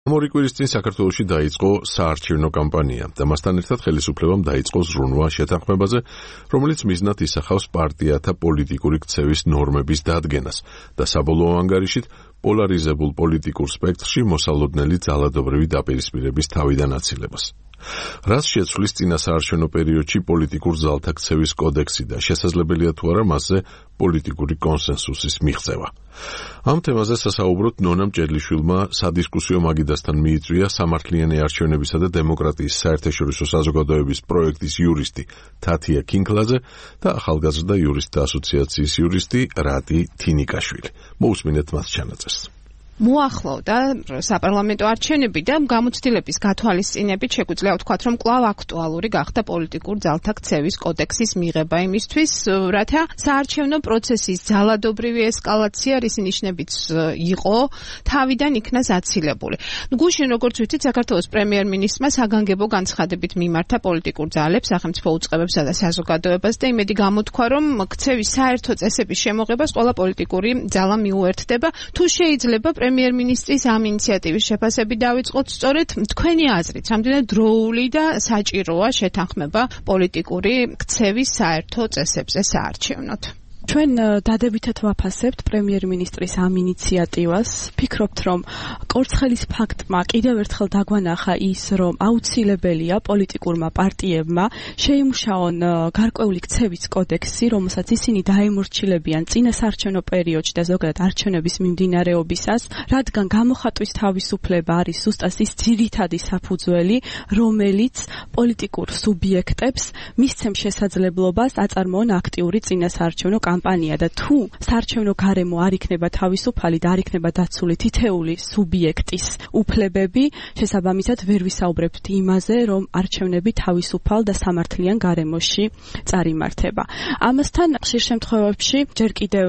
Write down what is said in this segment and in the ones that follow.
Ორი კვირის წინ საქართველოში დაიწყო საარჩევნო კამპანია და მასთან ერთად ხელისუფლებამ დაიწყო ზრუნვა შეთანხმებაზე, რომელიც მიზნად ისახავს პარტიათა პოლიტიკური ქცევის ნორმების დადგენას და საბოლოო ანგარიშით პოლარიზებულ პოლიტიკურ სპექტრში მოსალოდნელი ძალადობრივი დაპირისპირების თავიდან აცილებას. Რაც შეცვლის წინა საარჩევნო პერიოდში პოლიტიკურ ძალთა ქცევის კოდექსი და შესაძლებელია თუ არა მასზე პოლიტიკური კონსენსუსის მიღწევა. Ამ თემაზე სასაუბროდ ნონა მჭედლიშვილმა სადისკუსიო მაგიდასთან მიიწვია სამართლიანი არჩევნებისა და დემოკრატიის საერთაშორისო საზოგადოების პროექტის იურისტი თათია კინკლაძე და ახალგაზრდა იურისტთა ასოციაციის იურისტი რატი თინიკაშვილი. მოусმინეთ მათ ჩანაწერს. მოახლოვდა საპარლამენტო არჩევნები და გამოცდილების გათვალისწინებით შეგვიძლია ვთქვათ, რომ კვლავ აქტუალური გახდა პოლიტიკურ ძალთა ქცევის კოდექსის მიღება იმისთვის, რათა საარჩევნო პროცესის ძალადობრივი ესკალაცია, რის ნიშნებიც იყო, თავიდან იქნას აცილებული. გუშინ, როგორც ვიცით, საქართველოს პრემიერ-მინისტრმა საგანგებო განცხადებით მიმართა პოლიტიკურ ძალებს, სახელმწიფო უწყებებსა და საზოგადოებას და იმედი გამოთქვა, რომ ქცევის საერთო წესების შემოღებას ყველა პოლიტიკური ძალა მიუერთდება, თუ შეიძლება პრემიერ-მინისტრის ამ ინიციატივის შეფასებით დავიწყოთ სწორედ თქვენი აზრით, რამდენად დროული და საჭიროა შეთანხმება პოლიტიკური ქცევის საერთო წესებზე საარჩევნოდ. ჩვენ დადებითად ვაფასებთ პრემიერ-მინისტრის ამ ინიციატივას. ფიქრობთ, რომ კორცხელის ფაქტმა კიდევ ერთხელ დაგვანახა ის, რომ აუცილებელია პოლიტიკურმა პარტიებმა შეიმუშაონ გარკვეული ქცევის კოდექსი, რომელსაც ისინი დაემორჩილებიან წინა საარჩევნო პერიოდში და ზოგადად არჩევნების მიმდინარეობისას, რადგან გამოხატვის თავისუფლება არის ზუსტად ის ძირითადი საფუძველი, რომელიც პოლიტიკურ სუბიექტებს მისცემს შესაძლებლობას აწარმოონ აქტიური წინა საარჩევნო კამპანია და თუ საარჩევნო გარემო არ იქნება თავისუფალი და არ იქნება დაცული თითეული სუბიექტის უფლებები, შესაბამისად ვერ ვისაუბრებთ იმაზე, რომ არჩევნები თავისუფალ და სამართლიან გარემოში წარიმართება. ამასთან ხშირ შემთხვევებში ჯერ კიდევ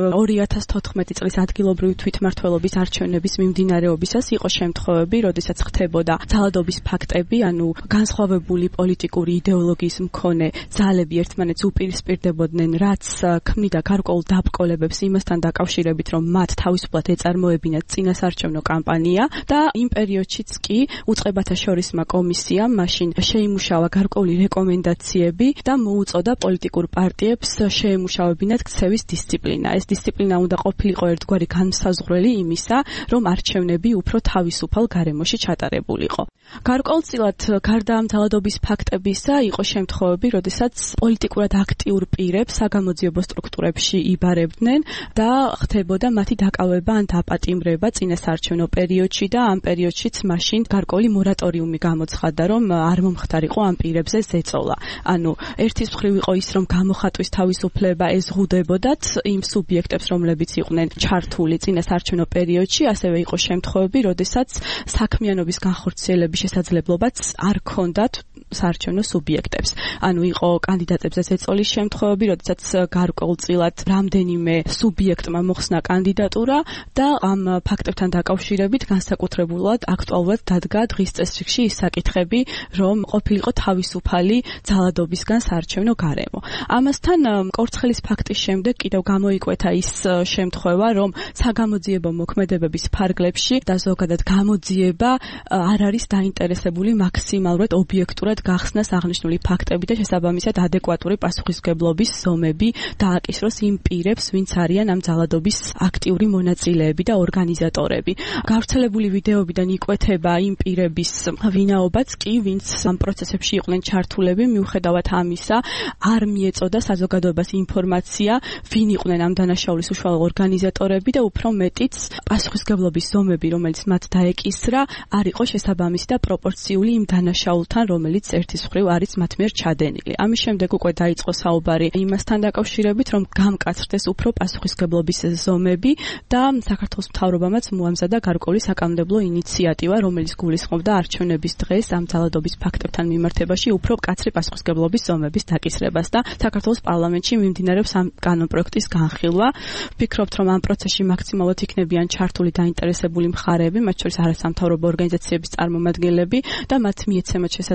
2014 წლის ადგილობრივი თვითმმართველობის არჩევნების მიმდინარეობისას იყო შემთხვევები, როდესაც ხდებოდა ძალადობის ფაქტები, ანუ განსხვავებული პოლიტიკური იდეოლოგიის მქონე ძალები ერთმანეთს უპირისპირდებოდნენ, რაც ქმნიდა გარკვეულ დაბკოლებებს იმასთან დაკავშირებით, რომ მათ თავისუფლად ეწარმოებინათ წინასაარჩევნო კამპანია და იმ პერიოდშიც კი უწყებათა შორისმა კომისიამ მაშინ შეიმუშავა გარკვეული რეკომენდაციები და მოუწოდა პოლიტიკურ პარტიებს შეემუშავებინათ ქცევის დისციპლინა. ეს დისციპლინა უნდა ყოფილიყო ერთგვარი განმსაზღვრელი იმისა, რომ არჩევნები უფრო თავისუფალ გარემოში ჩატარებულიყო. გარკვეულწილად გარდა ამ ძალადობის ფაქტებისა იყო შემთხვევები, როდესაც პოლიტიკურად აქტიურ პირებს საგამოძიებო სტრუქტურებში იბარებდნენ და ხდებოდა მათი დაკავება ან დაპატიმრება წინასაარჩევნო პერიოდში და ამ პერიოდშიც მაშინ გარკვეული მორატორიუმი გამოცხადდა, რომ არ მომხდარიყო ამ პირებზე ზეწოლა. ანუ ერთის მხრივ იყო ის, რომ გამოხატვის თავისუფლება ეზღუდებოდათ იმ სუბიექტებს, რომლებიც იყვნენ ჩართული წინასაარჩევნო პერიოდში, ასევე იყო შემთხვევები, როდესაც საქმიანობის განხორციელების შესაძლებლობაც არ ჰქონდათ საარჩევნო სუბიექტებს. ანუ იყო კანდიდატებზე ზეწოლის შემთხვევები, როდესაც გარკვეულწილად რამდენიმე სუბიექტმა მოხსნა კანდიდატურა და ამ ფაქტებთან დაკავშირებით განსაკუთრებულად აქტუალურად დადგა დღის წესრიგში ის საკითხები, რომ ყოფილიყო თავისუფალი ძალადობისგან საარჩევნო გარემო. ამასთან კორცხელის ფაქტის შემდეგ კიდევ გამოიკვეთა ის შემთხვევა, რომ საგამოძიებო მოქმედებების ფარგლებში და ზოგადად გამოძიება არ არის დაინტერესებული მაქსიმალურად ობიექტურად გახსნას აღნიშნული ფაქტები და შესაბამისად ადეკვატური პასუხისმგებლობის ზომები დააკისროს იმ პირებს, ვინც არიან ამ ძალადობის აქტიური მონაწილეები და ორგანიზატორები. გავრცელებული ვიდეოებიდან იკვეთება იმ პირების ვინაობაც კი, ვინც ამ პროცესებში იყვნენ ჩართულები, მიუხედავად ამისა, არ მიეწოდა საზოგადოებას ინფორმაცია, ვინ იყვნენ ამ დანაშაულის უშუალო ორგანიზატორები და უფრო მეტიც პასუხისმგებლობის ზომები, რომელიც მათ დაეკისრა, არ იყო შესაბამისი და პროპორციული იმ დანაშაულთან, რომელიც ერთის მხრივ არის მათ მიერ ჩადენილი. ამის შემდეგ უკვე დაიწყო საუბარი იმასთან დაკავშირებით, რომ გამკაცრდეს უფრო პასუხისმგებლობის ზომები და საქართველოს მთავრობამაც მოამზადა გარკვეული საკანონმდებლო ინიციატივა, რომელიც გულისხმობდა არჩევნების დღეს ამ ძალადობის ფაქტებთან მიმართებაში უფრო მკაცრი პასუხისმგებლობის ზომების დაკისრებას და საქართველოს პარლამენტში მიმდინარეობს ამ კანონპროექტის განხილვა. ვფიქრობთ, რომ ამ პროცესში მაქსიმალურად იქნებიან ჩართული დაინტერესებული მხარეები, მათ შორის არასამთავრობო ორგანიზაციების წარმომადგენლები და მათ მიეცემათ შესაძლებლობა,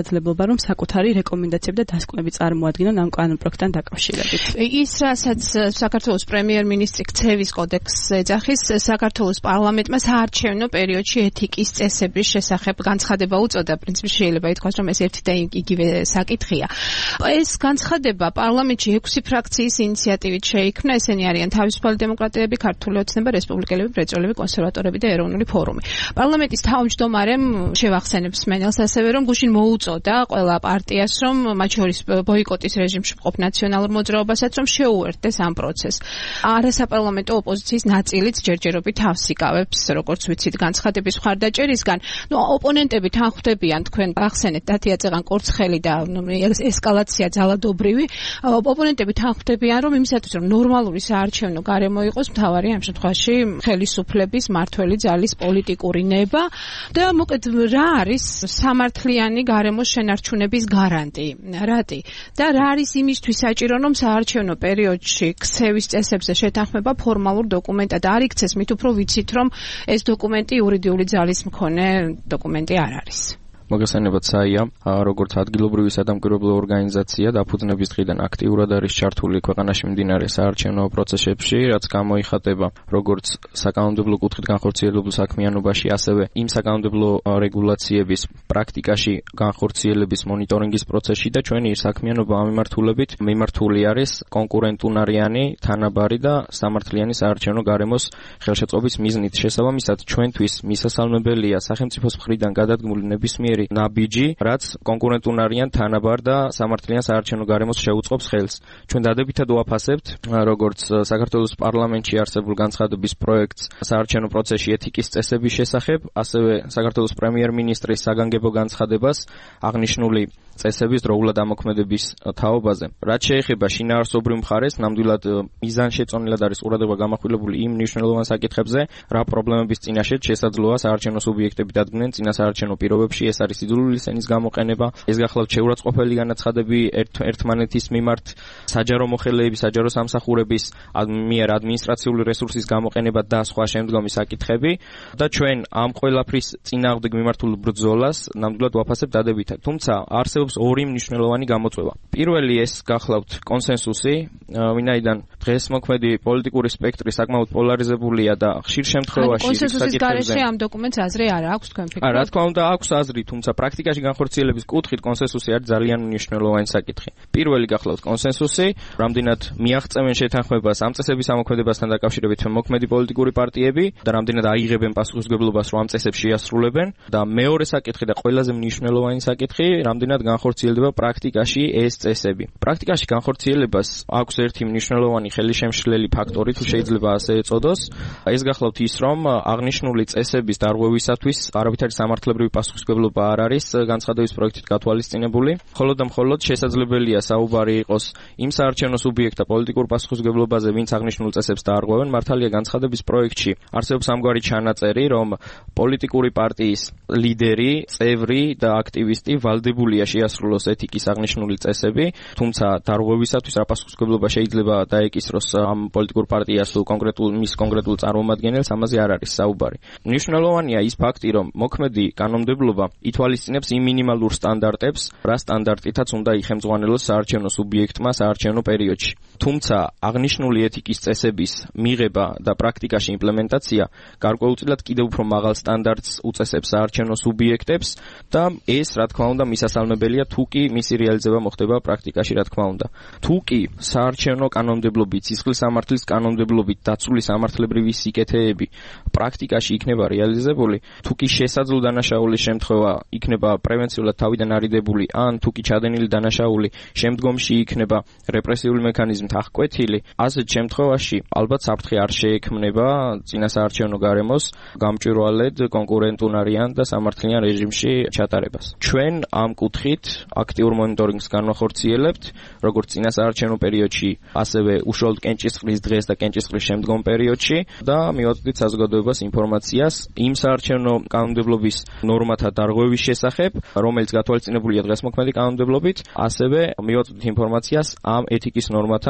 რომ საკუთარი რეკომენდაციები და დასკვნები წარმოადგინონ ამ კანონპროექტთან დაკავშირებით. ის რასაც საქართველოს პრემიერ-მინისტრი ქცევის კოდექსს ეძახის, საქართველოს პარლამენტმა საარჩევნო პერიოდში ეთიკის წესების შესახებ განცხადება უწოდა. პრინციპში შეიძლება ითქვას, რომ ეს ერთი და იგივე საკითხია. ეს განცხადება პარლამენტში 6 ფრაქციის ინიციატივით შეიქმნა. ესენი არიან თავისუფალი დემოკრატები, ქართული ოცნება, რესპუბლიკელები, მრეწველები, კონსერვატორები და ეროვნული ფორუმი. პარლამენტის თავმჯდომარემ შევახსენებს მენელს ასევე, რომ გუშინ მოუწოდა ყველა პარტიას, რომ მათ შორის ბოიკოტის რეჟიმში მყოფ ნაციონალურ მოძრაობასაც, რომ შეუერთდეს ამ პროცესს. არასაპარლამენტო ოპოზიციის ნაწილიც ჯერჯერობით თავს იკავებს, როგორც ვიცით, განცხადების მხარდაჭერისგან. ოპონენტები თან ხვდებიან, თქვენ ახსენეთ, დათია წეღან-კორცხელი და ესკალაცია ძალადობრივი. ოპონენტები თან ხვდებიან, რომ იმისათვის, რომ ნორმალური საარჩევნო გარემო იყოს, მთავარი ამ შემთხვევაში ხელისუფლების მართველი ძალის პოლიტიკური ნება და მოკლედ რა არის სამართლიანი გარემოს შენარჩუნების გარანტი? რატი? და რა არის იმისთვის საჭირო, რომ საარჩევნო პერიოდში ქცევის წესებზე შეთანხმება ფორმალურ დოკუმენტად არ იქცეს, მით უფრო ვიცით, რომ ეს დოკუმენტი იურიდიული ძალის მქონე დოკუმენტი არ არის. მოგესალმებით საია, როგორც ადგილობრივი სადამკვირვებლო ორგანიზაცია დაფუძნების დღიდან აქტიურად არის ჩართული ქვეყანაში მიმდინარე საარჩევნო პროცესებში, რაც გამოიხატება როგორც საკანონმდებლო კუთხით განხორციელებულ საქმიანობაში, ასევე იმ საკანონმდებლო რეგულაციების პრაქტიკაში განხორციელების მონიტორინგის პროცესში და ჩვენი საქმიანობა ამ მიმართულებით მიმართული არის კონკურენტუნარიანი, თანაბარი და სამართლიანი საარჩევნო გარემოს ხელშეწყობის მიზნით. შესაბამისად, ჩვენთვის მისასალმებელია სახელმწიფოს მხრიდან გადადგმული ნებისმიერი ნაბიჯი, რაც კონკურენტუნარიან, თანაბარ და სამართლიან საარჩევნო გარემოს შეუწყობს ხელს. ჩვენ დადებითად ვაფასებთ, როგორც საქართველოს პარლამენტში არსებულ განცხადების პროექტს საარჩევნო პროცესში ეთიკის წესების შესახებ, ასევე საქართველოს პრემიერ-მინისტრის საგანგებო განცხადებას აღნიშნული წესების დროულად ამოქმედების თაობაზე. რაც შეეხება შინაარსობრივ მხარეს, ნამდვილად მიზანშეწონილად არის ყურადღება გამახვილებული იმ მნიშვნელოვან საკითხებზე, რა პრობლემების წინაშე შესაძლოა საარჩევნო სუბიექტები დადგნენ წინა საარჩევნო პირობებში. ეს არის სიძულვილი სენის გამოყენება, ეს გახლავთ შეურაცხყოფელი განაცხადები ერთმანეთის მიმართ, საჯარო მოხელეები, საჯარო სამსახურების მიერ ადმინისტრაციული რესურსის გამოყენება და სხვა შემდგომი საკითხები და ჩვენ ამ ყველაფრის წინააღმდეგ მიმართულ ბრძოლას ნამდვილად ვაფასებთ დადებითად. თუმცა არსებობს ორი მნიშვნელოვანი გამოწვევა. პირველი ეს გახლავთ კონსენსუსი, ვინაიდან დღეს მოქმედი პოლიტიკური სპექტრი საკმაოდ პოლარიზებულია და ხშირ შემთხვევაში კონსენსუსის გარეშე ამ დოკუმენტს აზრი არ აქვს თქვენ ფიქრობთ? რა თქმა უნდა აქვს აზრი, თუმცა პრაქტიკაში განხორციელების კუთხით კონსენსუსი არის ძალიან მნიშვნელოვანი საკითხი. პირველი გახლავთ კონსენსუსი, რამდენად მიაღწევენ შეთანხმებას ამ წესების ამოქმედებასთან დაკავშირებით მოქმედი პოლიტიკური პარტიები და რამდენად აიღებენ პასუხისმგებლობას რომ ამ წესებს შეასრულებენ და მეორე საკითხი და ყველაზე მნიშვნელოვანი საკითხი, რამდენად განხორციელდება პრაქტიკაში ეს წესები. პრაქტიკაში განხორციელებას აქვს ერთი მნიშვნელოვანი ხელისშემშლელი ფაქტორი, თუ შეიძლება ასე ეწოდოს. ეს გახლავთ ის, რომ აღნიშნული წესების დარღვევისათვის არავითარი სამართლებრივი პასუხისმგებლობა არ არის განცხადების პროექტით გათვალისწინებული. მხოლოდ და მხოლოდ შესაძლებელია საუბარი იყოს იმ საარჩევნო სუბიექტთა პოლიტიკურ პასუხისმგებლობაზე, ვინც აღნიშნულ წესებს დაარღვევენ. მართალია განცხადების პროექტში არსებობს ამგვარი ჩანაწერი, რომ პოლიტიკური პარტიის ლიდერი, წევრი და აქტივისტი ვალდებულია შეასრულოს ეთიკის აღნიშნული წესები, თუმცა დარღვევისათვის რა პასუხისმგებლობა შეიძლება დაეკისროს ამ პოლიტიკურ პარტიას თუ მის კონკრეტულ წარმომადგენელს, ამაზე არ არის საუბარი. მნიშვნელოვანია ის ფაქტი, რომ მოქმედი კანონმდებლობა ითვალისწინებს იმ მინიმალურ სტანდარტებს, რა სტანდარტითაც უნდა იხემძღვანელოს საარჩევნო სუბიექტმა საარჩევნო პერიოდში. თუმცა აღნიშნული ეთიკის წესების მიღება და პრაქტიკაში იმპლემენტაცია გარკვეულწილად კიდევ უფრო მაღალ სტანდარტს უწესებს საარჩევნო სუბიექტებს და ეს რა თქმა უნდა მისასალმებელია თუ კი მისი რეალიზება მოხდება პრაქტიკაში რა თქმა უნდა. თუ კი საარჩევნო კანონმდებლობით, სისხლის სამართლის კანონმდებლობით დაცული სამართლებრივი სიკეთეები პრაქტიკაში იქნება რეალიზებული, თუ კი შესაძლო დანაშაულის შემთხვევა იქნება პრევენციულად თავიდან არიდებული, ან თუ კი ჩადენილი დანაშაული შემდგომში იქნება რეპრესიული მექანიზმით აღკვეთილი, ასეთ შემთხვევაში ალბათ საფრთხე არ შეექმნება წინა საარჩევნო გარემოს გამჭვირვალედ კონკურენტუნარიან და სამართლიან რეჟიმში ჩატარებას. ჩვენ ამ კუთხით აქტიურ მონიტორინგს განვახორციელებთ, როგორც წინა საარჩევნო პერიოდში, ასევე უშუალოდ კენჭისყრის დღეს და კენჭისყრის შემდგომ პერიოდში და მივაწვდით საზოგადოებას ინფორმაციას იმ საარჩევნო კანონმდებლობის ნორმათა დარღვევის შესახებ, რომელიც გათვალისწინებულია დღეს მოქმედი კანონმდებლობით, ასევე მივაწვდით ინფორმაციას ამ ეთიკის ნორმათა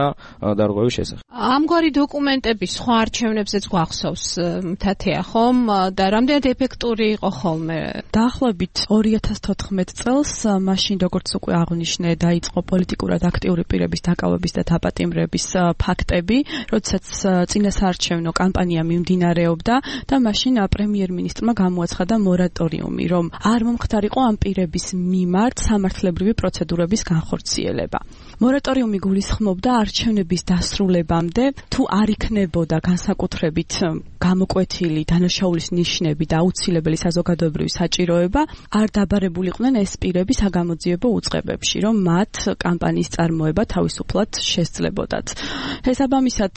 დარღვევის შესახებ. ამგვარი დოკუმენტები სხვა არჩევნებზეც გვახსოვს თათია ხომ და რამდენად ეფექტური იყო ხოლმე? დაახლოებით 2014 წელს, მაშინ როგორც უკვე აღნიშნე, დაიწყო პოლიტიკურად აქტიური პირების დაკავების და დაპატიმრების ფაქტები, როდესაც წინასაარჩევნო კამპანია მიმდინარეობდა და მაშინ პრემიერ-მინისტრმა გამოაცხადა მორატორიუმი, რომ არ მომხდარიყო ამ პირების მიმართ სამართლებრივი პროცედურების განხორციელება. მორატორიუმი გულისხმობდა არჩევნების დასრულებამდე თუ არ იქნებოდა განსაკუთრებით გამოკვეთილი დანაშაულის ნიშნები და აუცილებელი საზოგადოებრივი საჭიროება, არ დაბარებულიყვნენ ეს პირები საგამოძიებო უწყებებში, რომ მათ კამპანიის წარმოება თავისუფლად შესძლებოდათ. შესაბამისად,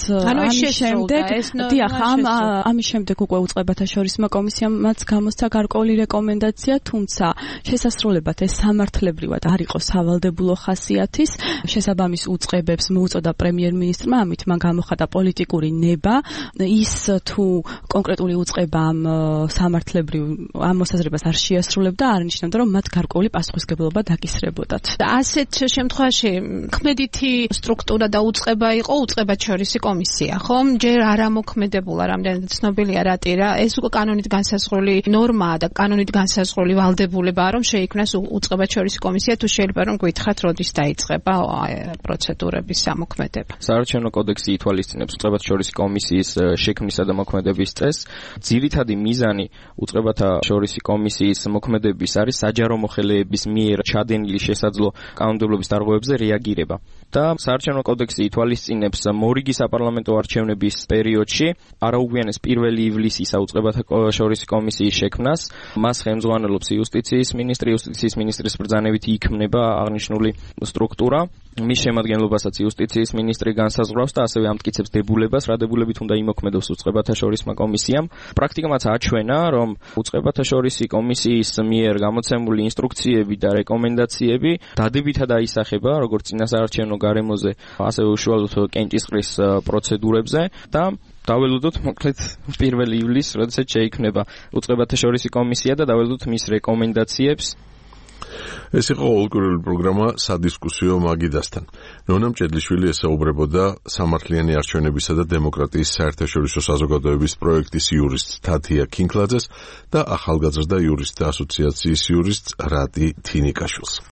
ამის შემდეგ უკვე უწყებათა შორისმა კომისიამაც გამოსცა გარკვეული რეკომენდაცია, თუმცა შესასრულებლად ეს სამართლებრივად არ იყო სავალდებულო ხასიათის. შესაბამის უწყებებს მოუწოდა პრემიერ-მინისტრმა, ამით მან გამოხატა პოლიტიკური ნება, ის თუ კონკრეტული უწყება ამ სამართლებრივ ამ მოსაზრებას არ შეასრულებდა, არ ნიშნავდა, რომ მათ გარკვეული პასუხისმგებლობა დაკისრებოდათ. ასეთ შემთხვევაში ქმედითი სტრუქტურა და უწყება იყო უწყებაჩორისი კომისია, ხომ? ჯერ არ ამოქმედებულა, რამდენად ცნობილია რატი რა, ეს უკვე კანონით განსაზღვრული ნორმაა და კანონით განსაზღვრული ვალდებულებაა, რომ შეიქმნას უწყებაჩორისი კომისია, თუ შეიძლება რომ გითხრათ, როდის დაიწყება პროცედურების ამოქმედება. საარჩევნო კოდექსი ითვალისწინებს უწყებათა-შორისი კომისიის შექმნისა და მოქმედების წესს. ძირითადი მიზანი უწყებათა შორისი კომისიის მოქმედების არის საჯარო მოხელეების მიერ ჩადენილი შესაძლო კანონმდებლობის დარღვევებზე რეაგირება. და საარჩევნო კოდექსი ითვალისწინებს მორიგი საპარლამენტო არჩევნების პერიოდში არაუგვიანეს 1 ივლისისა უწყებათა შორისი კომისიის შექმნას. მას ხელმძღვანელობს იუსტიციის მინისტრის ბრძანებით იქმნება აღნიშნული სტრუქტურა. მის შემადგენლობასაც იუსტიციის მინისტრი განსაზღვრავს და ასევე ამტკიცებს დებულებას, რა დებულებით უნდა იმოქმედოს უწყებათა შორისმა კომისიამ. პრაქტიკამაც აჩვენა, რომ უწყებათა შორისი კომისიის მიერ გამოცემული ინსტრუქციები და რეკომენდაციები დადებითად აისახება როგორც წინასაარჩევნო გარემოზე, ასევე უშუალოდ კენჭისყრის პროცედურებზე და დაველოდოთ მოკლედ 1 ივლისს, როდესაც შეიქმნება უწყებათა შორისი კომისია და დაველოდოთ მის რეკომენდაციებს. ეს იყო ყოველკვირეული პროგრამა სადისკუსიო მაგიდასთან. ნონა მჭედლიშვილი ესაუბრებოდა სამართლიანი არჩევნებისა და დემოკრატიის საერთაშორისო საზოგადოების პროექტის იურისტ თათია ქინკლაძეს და ახალგაზრდა იურისტთა ასოციაციის იურისტ რატი თინიკაშვილს.